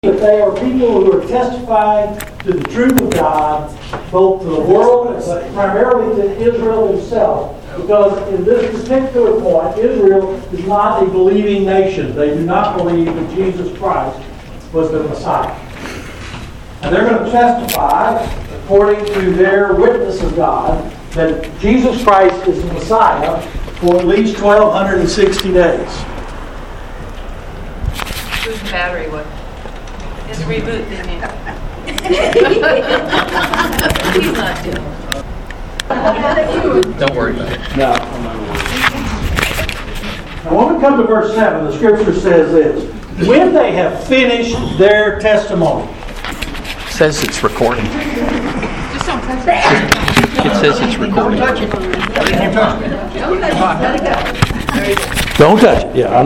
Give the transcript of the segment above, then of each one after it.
That they are people who are testifying to the truth of God, both to the world, but primarily to Israel himself. Because in this particular point, Israel is not a believing nation. They do not believe that Jesus Christ was the Messiah. And they're going to testify, according to their witness of God, that Jesus Christ is the Messiah for at least 1,260 days. Whose battery was? Just reboot, didn't you? He's not doing it. Don't worry about it. No, I'm not worried. Now, when we come to verse 7, the scripture says this: when they have finished their testimony. It says it's recording. Just don't touch it. It says it's recording. Don't touch it. Let it go. There you go. Don't touch it. Yeah, I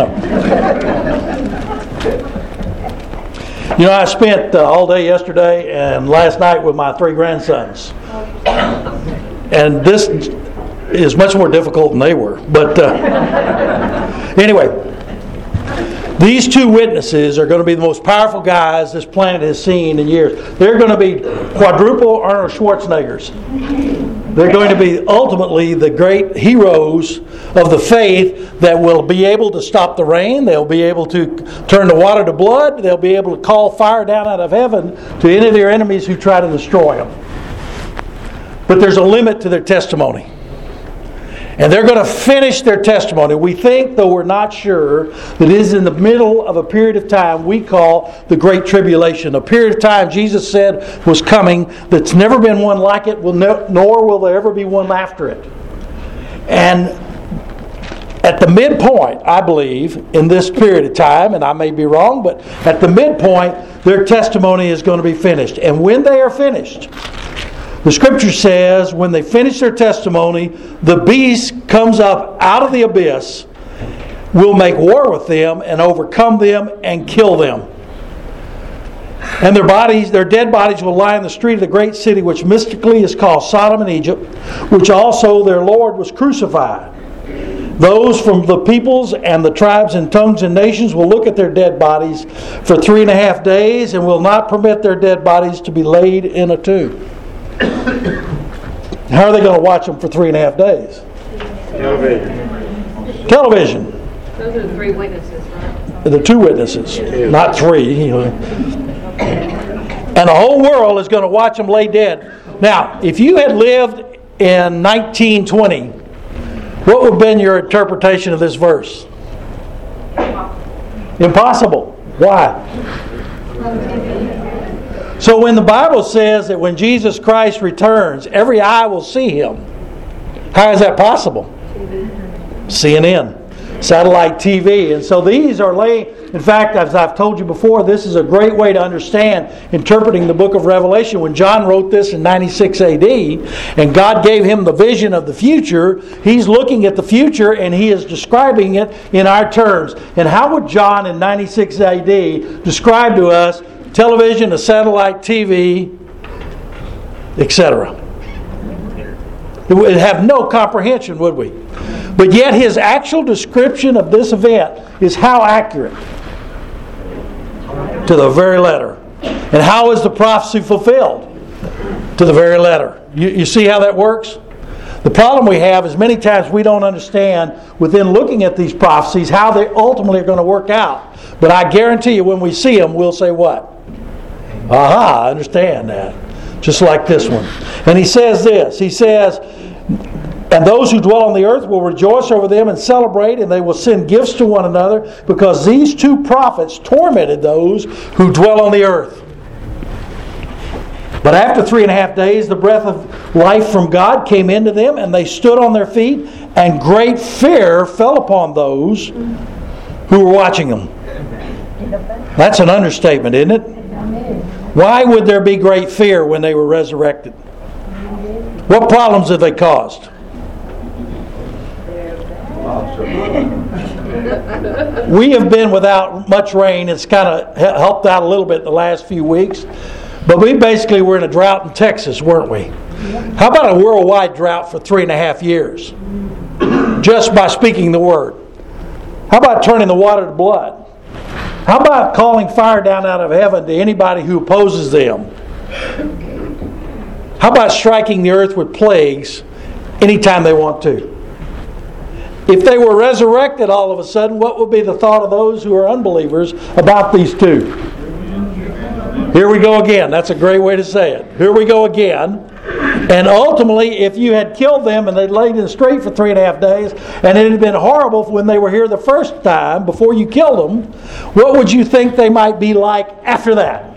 know. You know, I spent all day yesterday and last night with my 3 grandsons. And this is much more difficult than they were. But anyway, these 2 witnesses are going to be the most powerful guys this planet has seen in years. They're going to be quadruple Arnold Schwarzeneggers. They're going to be ultimately the great heroes of the faith that will be able to stop the rain. They'll be able to turn the water to blood. They'll be able to call fire down out of heaven to any of their enemies who try to destroy them. But there's a limit to their testimony. And they're going to finish their testimony. We think, though we're not sure, that it is in the middle of a period of time we call the Great Tribulation. A period of time Jesus said was coming that's never been one like it, nor will there ever be one after it. And at the midpoint, I believe, in this period of time, and I may be wrong, but at the midpoint, their testimony is going to be finished. And when they are finished, the scripture says, when they finish their testimony, the beast comes up out of the abyss, will make war with them and overcome them and kill them. And their dead bodies will lie in the street of the great city, which mystically is called Sodom and Egypt, which also their Lord was crucified. Those from the peoples and the tribes and tongues and nations will look at their dead bodies for 3.5 days and will not permit their dead bodies to be laid in a tomb. How are they going to watch them for 3.5 days? Television. Those are the 3 witnesses, right? The 2 witnesses, not 3. And the whole world is going to watch them lay dead. Now, if you had lived in 1920, what would have been your interpretation of this verse? Impossible. Why? So when the Bible says that when Jesus Christ returns, every eye will see Him, how is that possible? CNN, satellite TV. And so these are in fact, as I've told you before, this is a great way to understand interpreting the book of Revelation. When John wrote this in 96 AD, and God gave him the vision of the future, he's looking at the future and he is describing it in our terms. And how would John in 96 AD describe to us television, a satellite TV, etc.? We would have no comprehension, would we? But yet his actual description of this event is how accurate? To the very letter. And how is the prophecy fulfilled? To the very letter. You see how that works? The problem we have is many times we don't understand within looking at these prophecies how they ultimately are going to work out. But I guarantee you when we see them, we'll say what? Aha, I understand that. Just like this one. And he says this. He says, and those who dwell on the earth will rejoice over them and celebrate, and they will send gifts to one another, because these 2 prophets tormented those who dwell on the earth. But after 3.5 days, the breath of life from God came into them, and they stood on their feet, and great fear fell upon those who were watching them. That's an understatement, isn't it? Why would there be great fear when they were resurrected? What problems have they caused? We have been without much rain. It's kind of helped out a little bit the last few weeks. But we basically were in a drought in Texas, weren't we? How about a worldwide drought for 3.5 years? Just by speaking the word. How about turning the water to blood? How about calling fire down out of heaven to anybody who opposes them? How about striking the earth with plagues anytime they want to? If they were resurrected all of a sudden, what would be the thought of those who are unbelievers about these two? Here we go again. That's a great way to say it. Here we go again. And ultimately, if you had killed them and they laid in the street for 3.5 days, and it had been horrible when they were here the first time, before you killed them, what would you think they might be like after that?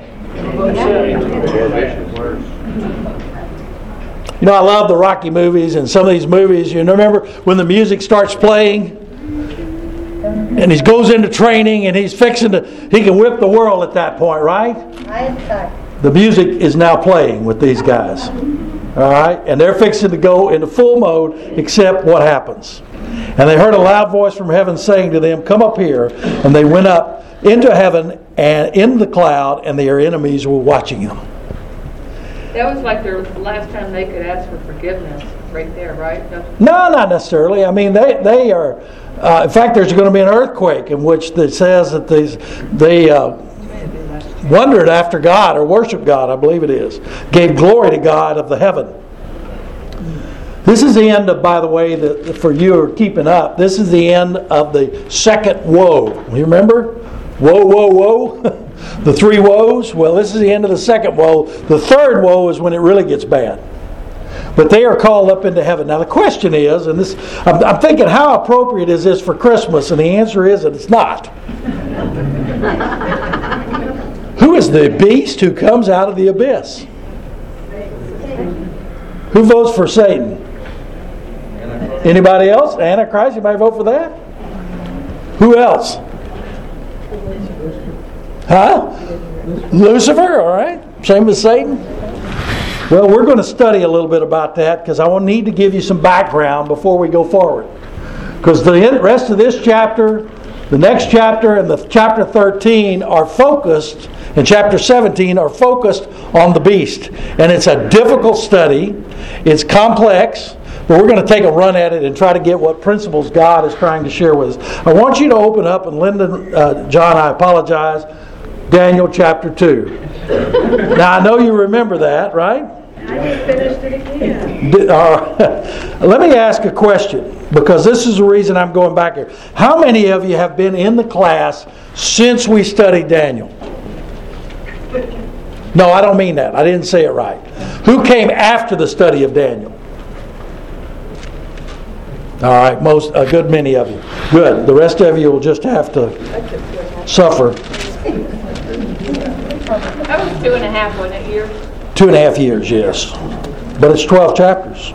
You know, I love the Rocky movies, and some of these movies, you remember when the music starts playing, and he goes into training, and he can whip the world at that point, right? The music is now playing with these guys. All right? And they're fixing to go into full mode, except what happens. And they heard a loud voice from heaven saying to them, "Come up here." And they went up into heaven and in the cloud, and their enemies were watching them. That was like their last time they could ask for forgiveness, right there, right? No, not necessarily. I mean, they are. In fact, there's going to be an earthquake in which it says that they wondered after God, or worshiped God, I believe it is. Gave glory to God of the heaven. This is the end of, by the way, for you who are keeping up, this is the end of the second woe. You remember? Woe, woe, woe. The 3 woes. Well, this is the end of the second woe. The third woe is when it really gets bad. But they are called up into heaven. Now the question is, and this, I'm thinking, how appropriate is this for Christmas? And the answer is that it's not. Who is the beast who comes out of the abyss? Who votes for Satan? Anybody else? Antichrist? Anybody vote for that? Who else? Huh? Lucifer, all right. Same as Satan. Well, we're going to study a little bit about that because I will need to give you some background before we go forward. Because the rest of this chapter, the next chapter, and the chapter 13 are focused, and chapter 17 are focused on the beast. And it's a difficult study. It's complex. But we're going to take a run at it and try to get what principles God is trying to share with us. I want you to open up, and Linda, John, I apologize, Daniel chapter 2. Now, I know you remember that, right? I just finished it again. Let me ask a question, because this is the reason I'm going back here. How many of you have been in the class since we studied Daniel? No, I don't mean that. I didn't say it right. Who came after the study of Daniel? All right, a good many of you. Good. The rest of you will just have to suffer. That was 2.5, wasn't it, years? 2.5 years, yes. But it's 12 chapters.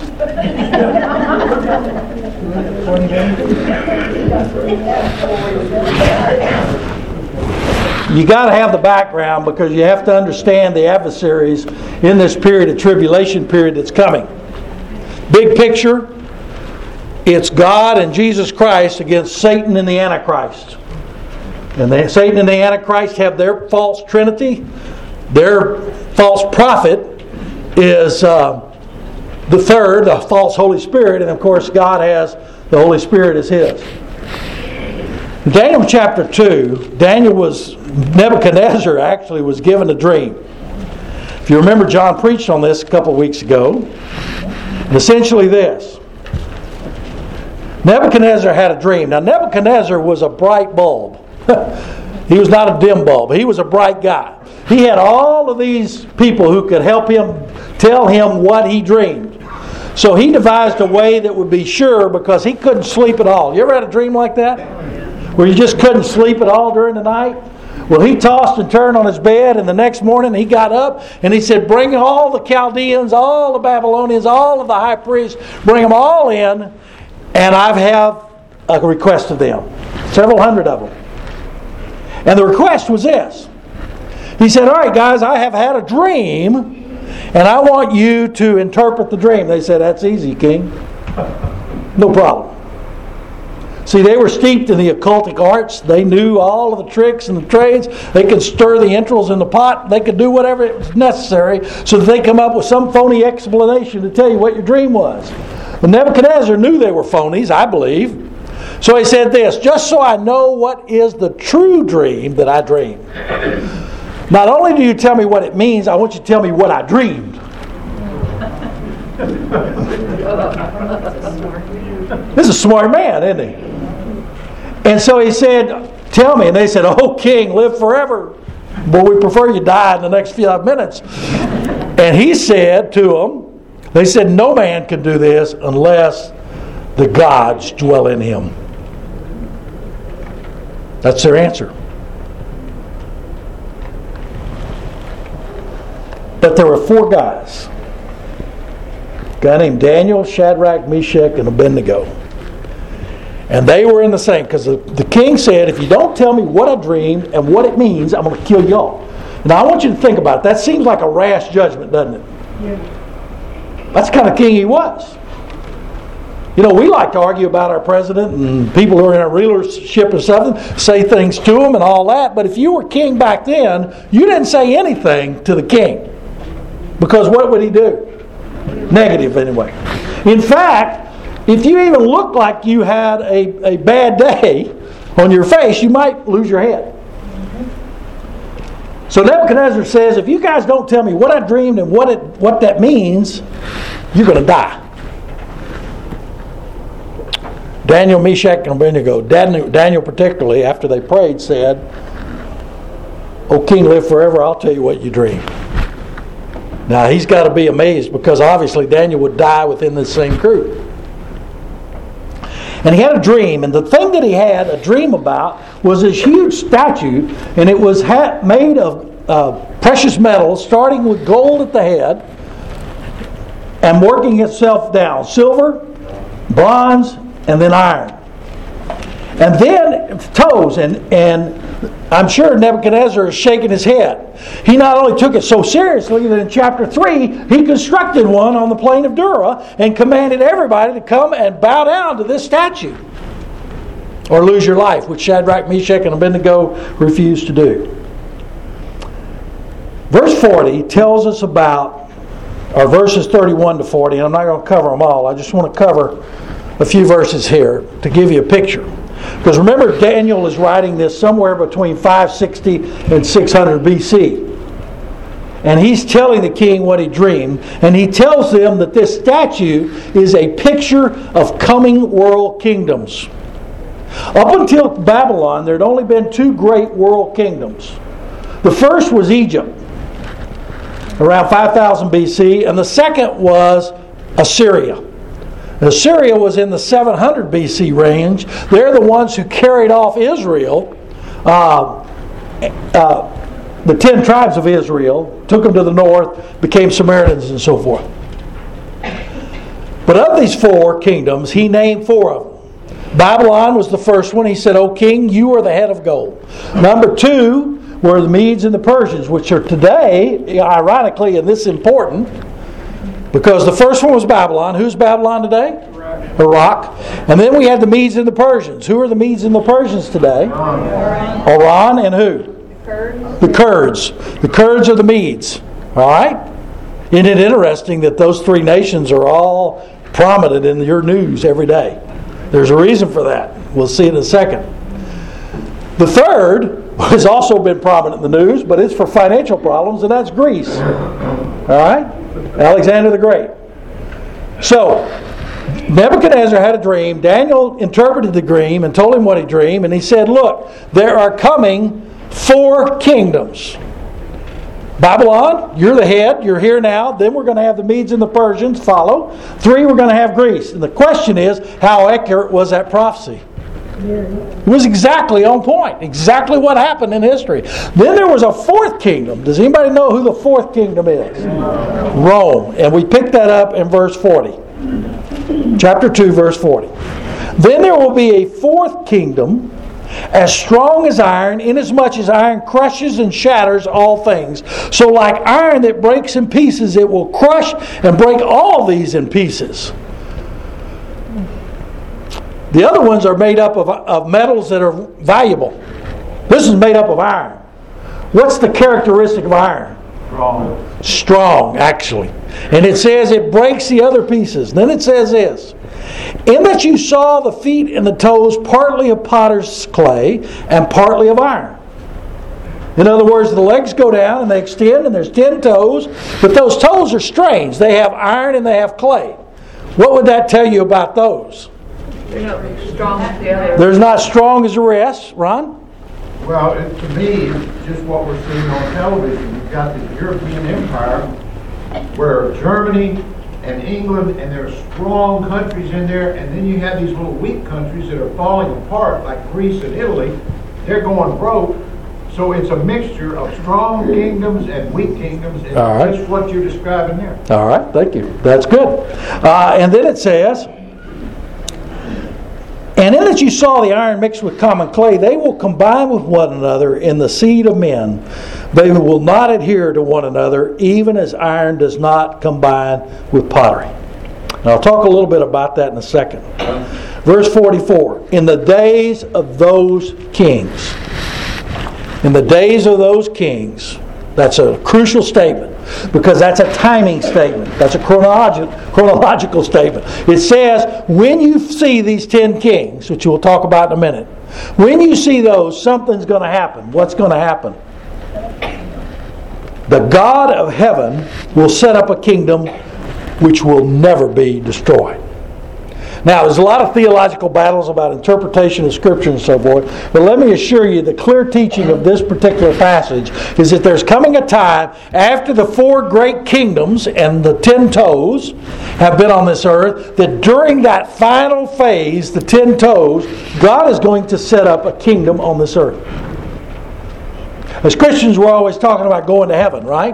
You got to have the background because you have to understand the adversaries in this period of tribulation period that's coming. Big picture, it's God and Jesus Christ against Satan and the Antichrist. And Satan and the Antichrist have their false trinity. Their false prophet is the third, the false Holy Spirit. And of course, God has the Holy Spirit as His. In Daniel chapter 2, Nebuchadnezzar actually was given a dream. If you remember, John preached on this a couple of weeks ago. And essentially this. Nebuchadnezzar had a dream. Now, Nebuchadnezzar was a bright bulb. He was not a dim bulb. He was a bright guy. He had all of these people who could help him tell him what he dreamed. So he devised a way that would be sure, because he couldn't sleep at all. You ever had a dream like that? Where you just couldn't sleep at all during the night? Well, he tossed and turned on his bed, and the next morning he got up and he said, "Bring all the Chaldeans, all the Babylonians, all of the high priests, bring them all in, and I have a request of them." Several hundred of them. And the request was this. He said, "All right, guys, I have had a dream, and I want you to interpret the dream." They said, "That's easy, King. No problem." See, they were steeped in the occultic arts. They knew all of the tricks and the trades. They could stir the entrails in the pot. They could do whatever it was necessary so that they come up with some phony explanation to tell you what your dream was. But Nebuchadnezzar knew they were phonies, I believe. So he said this, just so I know what is the true dream that I dreamed. Not only do you tell me what it means, I want you to tell me what I dreamed. This is a smart man, isn't he? And so he said, tell me. And they said, oh, king, live forever. But we prefer you die in the next few minutes. And he said to them, they said, no man can do this unless the gods dwell in him. That's their answer. But there were 4 guys. A guy named Daniel, Shadrach, Meshach, and Abednego. And they were in the same, because the king said, if you don't tell me what I dreamed and what it means, I'm going to kill y'all. Now I want you to think about it. That seems like a rash judgment, doesn't it? Yeah. That's the kind of king he was. You know, we like to argue about our president and people who are in our rulership or something, say things to him and all that. But if you were king back then, you didn't say anything to the king. Because what would he do? Negative, anyway. In fact, if you even looked like you had a bad day on your face, you might lose your head. So Nebuchadnezzar says, if you guys don't tell me what I dreamed and what that means, you're going to die. Daniel, Meshach, and Abednego. Daniel particularly, after they prayed, said, O king, live forever, I'll tell you what you dreamed. Now, he's got to be amazed because obviously Daniel would die within this same group. And he had a dream, and the thing that he had a dream about was this huge statue, and it was made of precious metals, starting with gold at the head and working itself down. Silver, bronze, and then iron. And then toes, and I'm sure Nebuchadnezzar is shaking his head. He not only took it so seriously that in chapter 3, he constructed one on the plain of Dura and commanded everybody to come and bow down to this statue or lose your life, which Shadrach, Meshach, and Abednego refused to do. Verse 40 tells us about, or verses 31 to 40, and I'm not going to cover them all. I just want to cover a few verses here to give you a picture. Because remember, Daniel is writing this somewhere between 560 and 600 BC. And he's telling the king what he dreamed. And he tells them that this statue is a picture of coming world kingdoms. Up until Babylon, there had only been 2 great world kingdoms. The first was Egypt, around 5000 BC. And the second was Assyria. Assyria was in the 700 BC range. They're the ones who carried off Israel, the 10 tribes of Israel, took them to the north, became Samaritans and so forth. But of these 4 kingdoms, he named 4 of them. Babylon was the first one. He said, O king, you are the head of gold. Number 2 were the Medes and the Persians, which are today, ironically, and this is important, because the first one was Babylon. Who's Babylon today? Iraq. And then we had the Medes and the Persians. Who are the Medes and the Persians today? Iran and who? The Kurds. The Kurds are the Medes. All right? Isn't it interesting that those 3 nations are all prominent in your news every day? There's a reason for that. We'll see in a second. The third has also been prominent in the news, but it's for financial problems, and that's Greece. All right? Alexander the Great. So, Nebuchadnezzar had a dream. Daniel interpreted the dream and told him what he dreamed. And he said, look, there are coming 4 kingdoms. Babylon, you're the head. You're here now. Then we're going to have the Medes and the Persians follow. 3, we're going to have Greece. And the question is, how accurate was that prophecy? It was exactly on point. Exactly what happened in history. Then there was a 4th kingdom. Does anybody know who the 4th kingdom is? Rome. And we picked that up in verse 40. Chapter 2, verse 40. Then there will be a 4th kingdom, as strong as iron, inasmuch as iron crushes and shatters all things. So like iron that breaks in pieces, it will crush and break all these in pieces. The other ones are made up of metals that are valuable. This is made up of iron. What's the characteristic of iron? Strong, actually. And it says it breaks the other pieces. Then it says this. In that you saw the feet and the toes partly of potter's clay and partly of iron. In other words, the legs go down and they extend, and there's 10 toes, but those toes are strange. They have iron and they have clay. What would that tell you about those? They're not strong as the other. They're not strong as the rest. Ron? Well, to me, it's just what we're seeing on television. You've got the European Empire, where Germany and England, and there are strong countries in there, and then you have these little weak countries that are falling apart, like Greece and Italy. They're going broke. So it's a mixture of strong kingdoms and weak kingdoms, and All right. that's what you're describing there. All right, thank you. That's good. And then it says, and in that you saw the iron mixed with common clay, they will combine with one another in the seed of men. They will not adhere to one another, even as iron does not combine with pottery. And I'll talk a little bit about that in a second. Verse 44, in the days of those kings. In the days of those kings. That's a crucial statement, because that's a timing statement. That's a chronological statement. It says, when you see these 10 kings, which we'll talk about in a minute, when you see those, something's going to happen. What's going to happen? The God of heaven will set up a kingdom which will never be destroyed. Now, there's a lot of theological battles about interpretation of Scripture and so forth, but let me assure you the clear teaching of this particular passage is that there's coming a time after the 4 great kingdoms and the 10 toes have been on this earth, that during that final phase, the 10 toes, God is going to set up a kingdom on this earth. As Christians, we're always talking about going to heaven, right?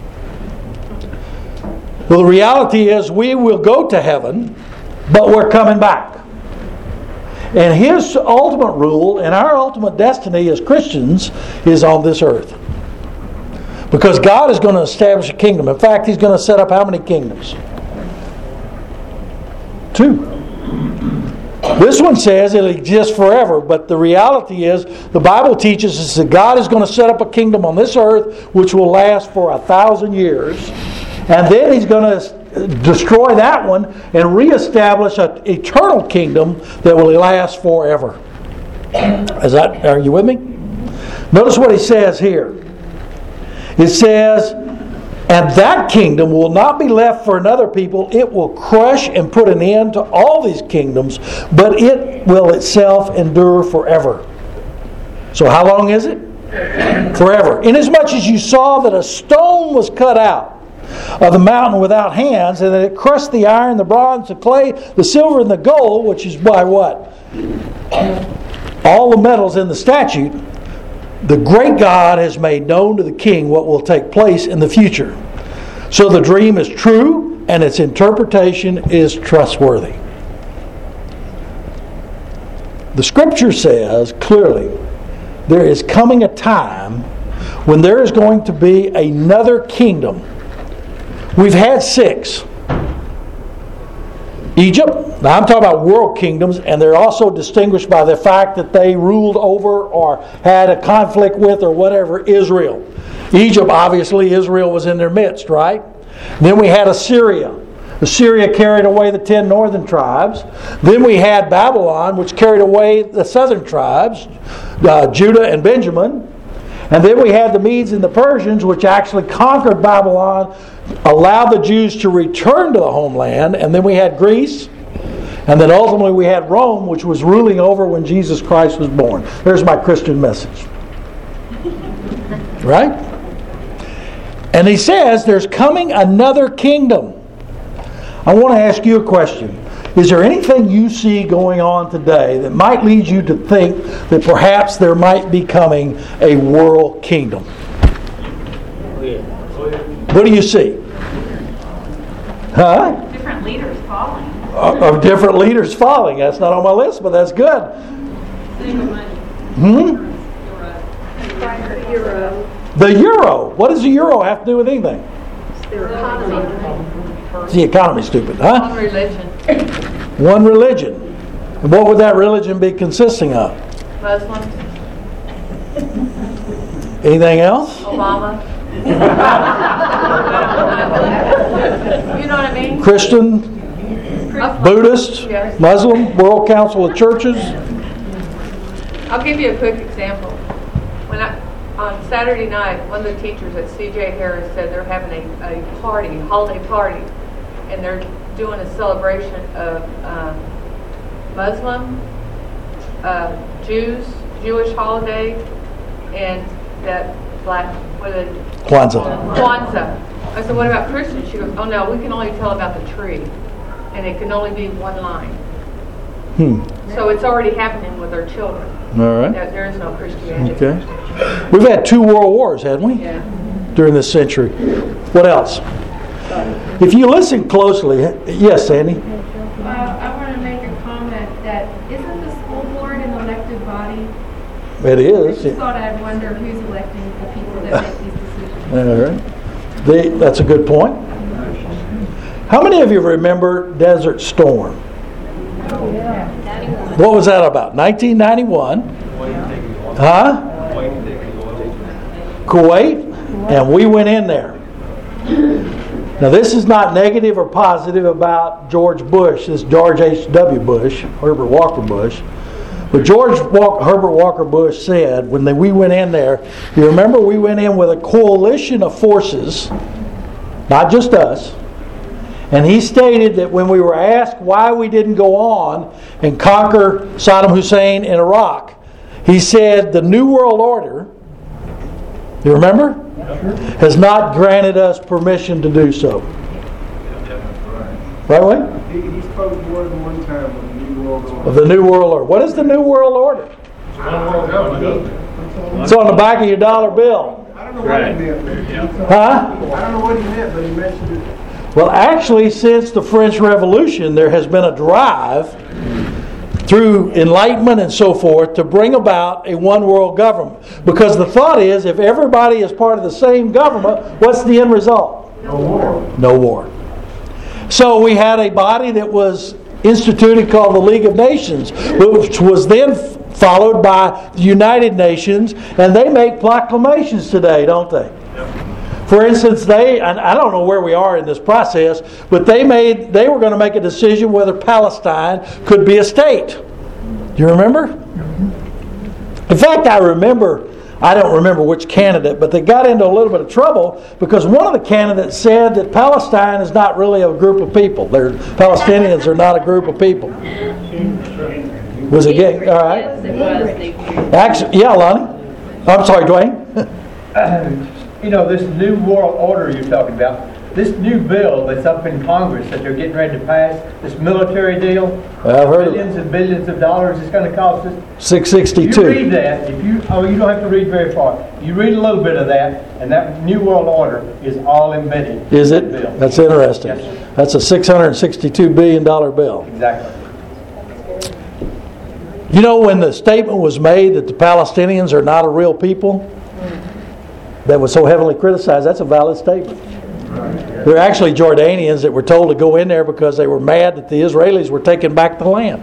Well, the reality is we will go to heaven, but we're coming back. And His ultimate rule and our ultimate destiny as Christians is on this earth. Because God is going to establish a kingdom. In fact, He's going to set up how many kingdoms? 2. This one says it'll exist forever, but the reality is the Bible teaches us that God is going to set up a kingdom on this earth which will last for 1,000 years. And then He's going to destroy that one and reestablish an eternal kingdom that will last forever. Are you with me? Notice what he says here. It says, and that kingdom will not be left for another people. It will crush and put an end to all these kingdoms, but it will itself endure forever. So how long is it? Forever. Inasmuch as you saw that a stone was cut out of the mountain without hands, and that it crushed the iron, the bronze, the clay, the silver, and the gold, which is by what? All the metals in the statute. The great God has made known to the king what will take place in the future. So the dream is true, and its interpretation is trustworthy. The Scripture says clearly, there is coming a time when there is going to be another kingdom. We've had 6. Egypt, now I'm talking about world kingdoms, and they're also distinguished by the fact that they ruled over or had a conflict with or whatever Israel. Egypt, obviously, Israel was in their midst, right? Then we had Assyria. Assyria carried away the 10 northern tribes. Then we had Babylon, which carried away the southern tribes, Judah and Benjamin. And then we had the Medes and the Persians, which actually conquered Babylon, allowed the Jews to return to the homeland. And then we had Greece. And then ultimately we had Rome, which was ruling over when Jesus Christ was born. There's my Christian message. Right? And he says there's coming another kingdom. I want to ask you a question. Is there anything you see going on today that might lead you to think that perhaps there might be coming a world kingdom? What do you see? Huh? Different leaders falling. Of different leaders falling. That's not on my list, but that's good. The euro. What does the euro have to do with anything? The economy, stupid, huh? One religion. One religion. And what would that religion be consisting of? Muslims. Anything else? Obama. You know what I mean? Christian? Buddhist, Yes. Muslim, World Council of Churches. I'll give you a quick example. On Saturday night, one of the teachers at C.J. Harris said they're having a party, holiday party, and they're doing a celebration of Muslim, Jewish holiday, and that black, what is it? Kwanzaa. I said, what about Christians? She goes, oh no, we can only tell about the tree, and it can only be one line. So it's already happening with our children. All right. There is no Christianity. Okay. We've had 2 world wars, hadn't we? Yeah. During this century. What else? If you listen closely, yes, Sandy? I want to make a comment that isn't the school board an elected body? It I is. just thought I'd wonder who's electing the people that make these decisions. All right. That's a good point. How many of you remember Desert Storm? What was that about? 1991. Huh? Kuwait. And we went in there. Now this is not negative or positive about George Bush. This is George H.W. Bush, Herbert Walker Bush. But Herbert Walker Bush said when we went in there, you remember we went in with a coalition of forces, not just us. And he stated that when we were asked why we didn't go on and conquer Saddam Hussein in Iraq, he said the New World Order, you remember? Has not granted us permission to do so. Right, Wayne? He spoke more than one time of the New World Order. Of the New World Order. What is the New World Order? It's on the back of your dollar bill. I don't know what he meant. Huh? I don't know what he meant, but he mentioned it. Well, actually, since the French Revolution, there has been a drive through enlightenment and so forth to bring about a one world government. Because the thought is, if everybody is part of the same government, what's the end result? No war. No war. So we had a body that was instituted called the League of Nations, which was then followed by the United Nations, and they make proclamations today, don't they? For instance, and I don't know where we are in this process, but they were going to make a decision whether Palestine could be a state. Do you remember? In fact, I don't remember which candidate, but they got into a little bit of trouble because one of the candidates said that Palestine is not really a group of people. Palestinians are not a group of people. Was it gay? All right. Yes, it was. Actually, yeah, Lonnie. I'm sorry, Dwayne. You know, this new world order you're talking about, this new bill that's up in Congress that they're getting ready to pass, this military deal, I've heard of billions and billions of dollars it's going to cost us. 662. You read that, you don't have to read very far. You read a little bit of that, and that new world order is all embedded. Is in it? the bill. That's interesting. Yes, sir. That's a $662 billion bill. Exactly. You know, when the statement was made that the Palestinians are not a real people, that was so heavily criticized, that's a valid statement. There are actually Jordanians that were told to go in there because they were mad that the Israelis were taking back the land.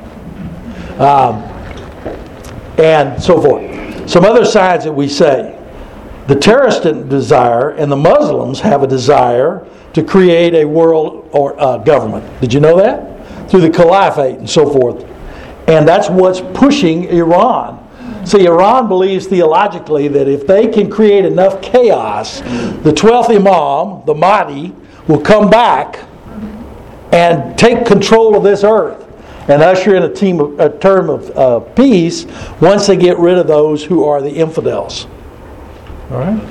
And so forth. Some other sides that we say. The terrorist desire and the Muslims have a desire to create a world or government. Did you know that? Through the caliphate and so forth. And that's what's pushing Iran. See, Iran believes theologically that if they can create enough chaos, the 12th Imam, the Mahdi, will come back and take control of this earth and usher in a term of peace once they get rid of those who are the infidels. All right.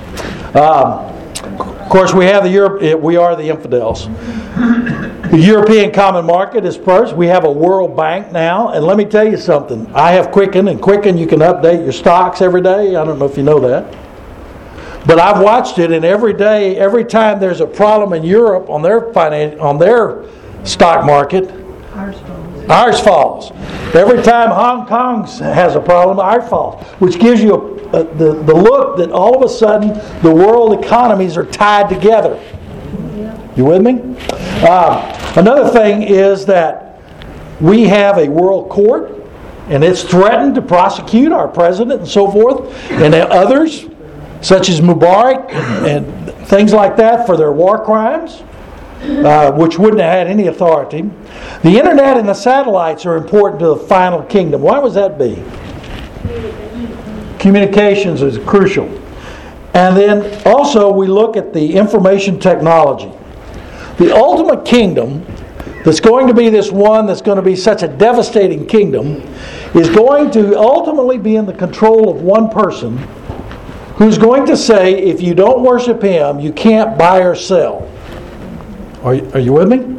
Of course, we are the infidels. The European Common Market is first. We have a World Bank now, and let me tell you something. I have Quicken, and Quicken you can update your stocks every day. I don't know if you know that. But I've watched it, and every day, every time there's a problem in Europe on their stock market, ours falls. Every time Hong Kong has a problem, ours falls, which gives you the look that all of a sudden the world economies are tied together. You with me? Another thing is that we have a world court, and it's threatened to prosecute our president and so forth, and others, such as Mubarak and things like that, for their war crimes. which wouldn't have had any authority. The internet and the satellites are important to the final kingdom. Why would that be? Communications is crucial. And then also we look at the information technology. The ultimate kingdom that's going to be this one that's going to be such a devastating kingdom is going to ultimately be in the control of one person who's going to say, if you don't worship him, you can't buy or sell. Are you with me?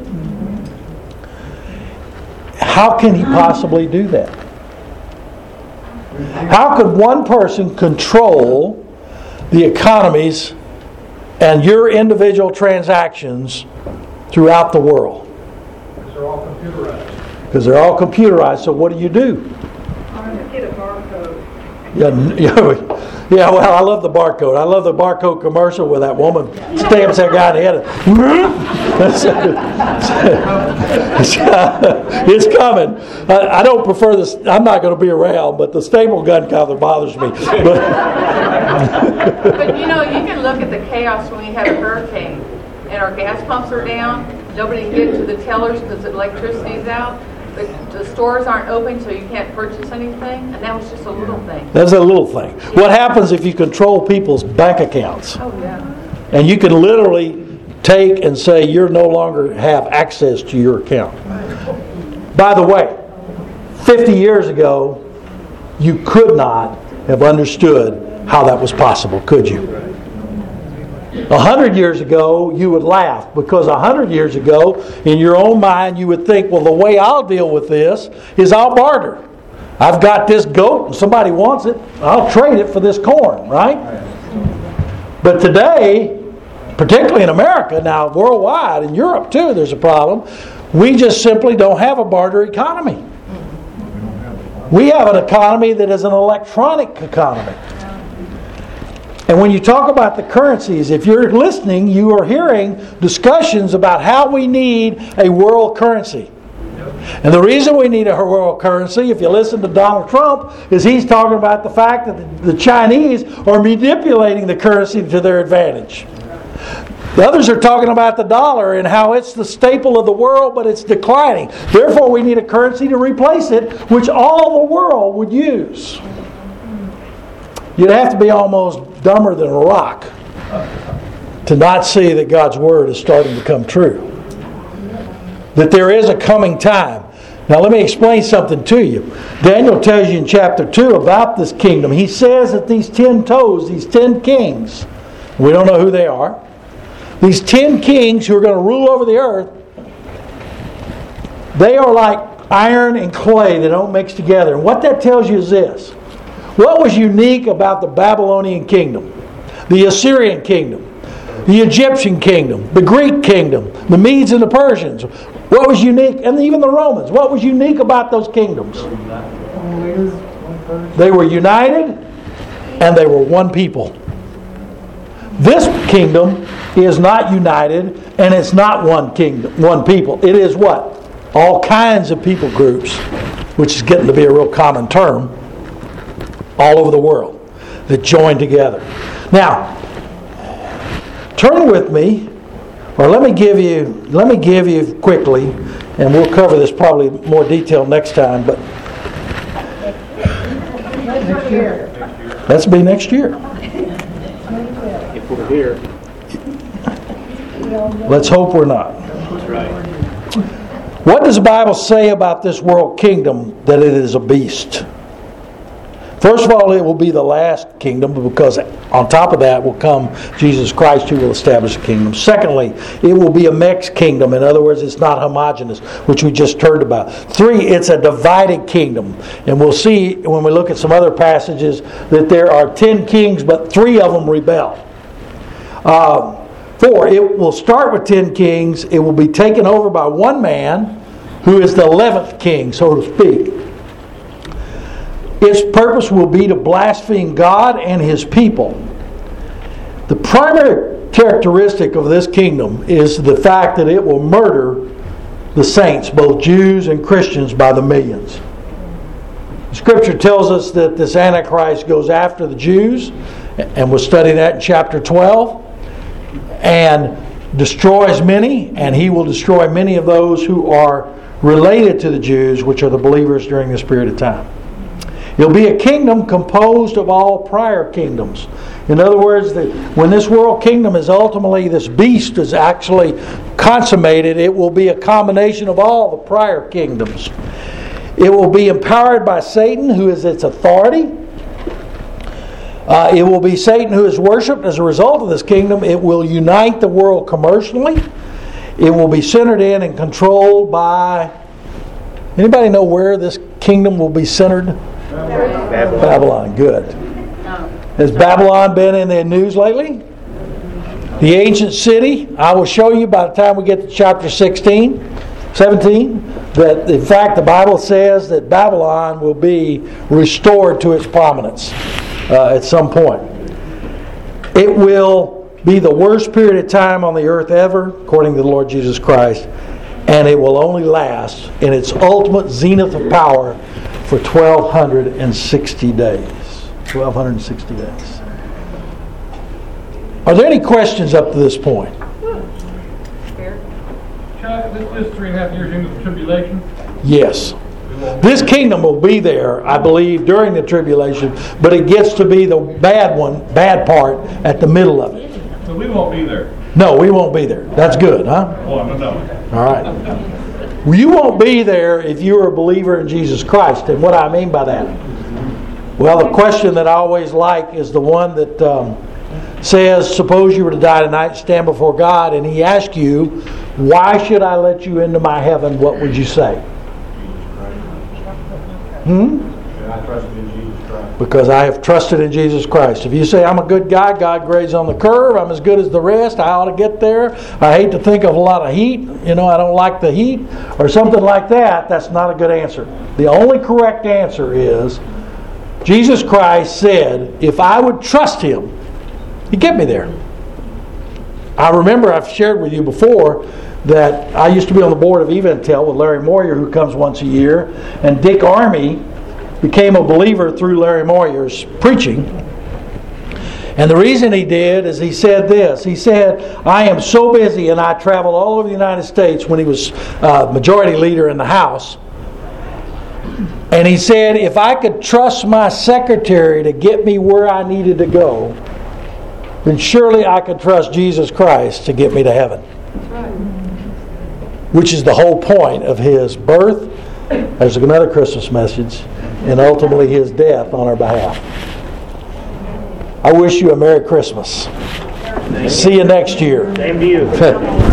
How can he possibly do that? How could one person control the economies and your individual transactions throughout the world? Because they're all computerized. Because they're all computerized. So what do? Get a barcode. Yeah, well, I love the barcode. I love the barcode commercial where that woman stamps that guy in the head. It's coming. I don't prefer this. I'm not going to be around, but the staple gun kind of bothers me. But you can look at the chaos when we have a hurricane and our gas pumps are down. Nobody can get to the tellers because the electricity's out. The stores aren't open, so you can't purchase anything, and that was just a little thing. That's a little thing. What happens if you control people's bank accounts? Oh, yeah. And you can literally take and say you no longer have access to your account. By the way, 50 years ago, you could not have understood how that was possible, could you? 100 years ago, you would laugh, because 100 years ago, in your own mind, you would think, well, the way I'll deal with this is I'll barter. I've got this goat and somebody wants it. I'll trade it for this corn, right? But today, particularly in America, now worldwide, in Europe too, there's a problem. We just simply don't have a barter economy. We have an economy that is an electronic economy. And when you talk about the currencies, if you're listening, you are hearing discussions about how we need a world currency. And the reason we need a world currency, if you listen to Donald Trump, is he's talking about the fact that the Chinese are manipulating the currency to their advantage. The others are talking about the dollar and how it's the staple of the world, but it's declining. Therefore, we need a currency to replace it, which all the world would use. You'd have to be almost dumber than a rock to not see that God's Word is starting to come true. That there is a coming time. Now let me explain something to you. Daniel tells you in chapter 2 about this kingdom. He says that these 10 toes, these 10 kings, we don't know who they are, these 10 kings who are going to rule over the earth, they are like iron and clay that don't mix together. And what that tells you is this. What was unique about the Babylonian kingdom, the Assyrian kingdom, the Egyptian kingdom, the Greek kingdom, the Medes and the Persians? What was unique? And even the Romans. What was unique about those kingdoms? They were united and they were one people. This kingdom is not united and it's not one kingdom, one people. It is what? All kinds of people groups, which is getting to be a real common term, all over the world that join together. Now, turn with me, or let me give you quickly, and we'll cover this probably more detail next time. But Next year. Let's be next year. If we're here. Let's hope we're not. That's right. What does the Bible say about this world kingdom? That it is a beast. First of all, it will be the last kingdom, because on top of that will come Jesus Christ, who will establish a kingdom. Secondly, it will be a mixed kingdom. In other words, it's not homogeneous, which we just heard about. 3, it's a divided kingdom. And we'll see when we look at some other passages that there are 10 kings, but 3 of them rebel. 4, it will start with 10 kings. It will be taken over by one man, who is the 11th king, so to speak. Its purpose will be to blaspheme God and His people. The primary characteristic of this kingdom is the fact that it will murder the saints, both Jews and Christians, by the millions. Scripture tells us that this Antichrist goes after the Jews, and we'll study that in chapter 12. And destroys many, and he will destroy many of those who are related to the Jews, which are the believers during this period of time. It'll be a kingdom composed of all prior kingdoms. In other words, when this world kingdom is ultimately, this beast is actually consummated, it will be a combination of all the prior kingdoms. It will be empowered by Satan, who is its authority. It will be Satan who is worshipped as a result of this kingdom. It will unite the world commercially. It will be centered in and controlled by... Anybody know where this kingdom will be centered? Babylon. Good. Has Babylon been in the news lately? The ancient city. I will show you by the time we get to chapter 17, that in fact the Bible says that Babylon will be restored to its prominence at some point. It will be the worst period of time on the earth ever, according to the Lord Jesus Christ, and it will only last in its ultimate zenith of power for 1,260 days. 1,260 days. Are there any questions up to this point? Chuck, this is 3.5 years into the tribulation. Yes. This kingdom will be there, I believe, during the tribulation, but it gets to be the bad part, at the middle of it. So we won't be there. No, we won't be there. That's good, huh? Well, no. All right. Well, you won't be there if you're a believer in Jesus Christ. And what I mean by that? Well, the question that I always like is the one that says, suppose you were to die tonight, stand before God, and He asks you, why should I let you into my heaven? What would you say? I trusted in Jesus Christ. Because I have trusted in Jesus Christ. If you say, I'm a good guy, God grades on the curve, I'm as good as the rest, I ought to get there, I hate to think of a lot of heat, I don't like the heat, or something like that, that's not a good answer. The only correct answer is, Jesus Christ said, if I would trust Him, He'd get me there. I remember I've shared with you before that I used to be on the board of Eventel with Larry Moyer, who comes once a year, and Dick Armey became a believer through Larry Moyer's preaching. And the reason he did is he said this. He said, I am so busy, and I traveled all over the United States when he was majority leader in the House. And he said, if I could trust my secretary to get me where I needed to go, then surely I could trust Jesus Christ to get me to heaven. Which is the whole point of His birth. There's another Christmas message. And ultimately His death on our behalf. I wish you a Merry Christmas. See you next year. Same to you.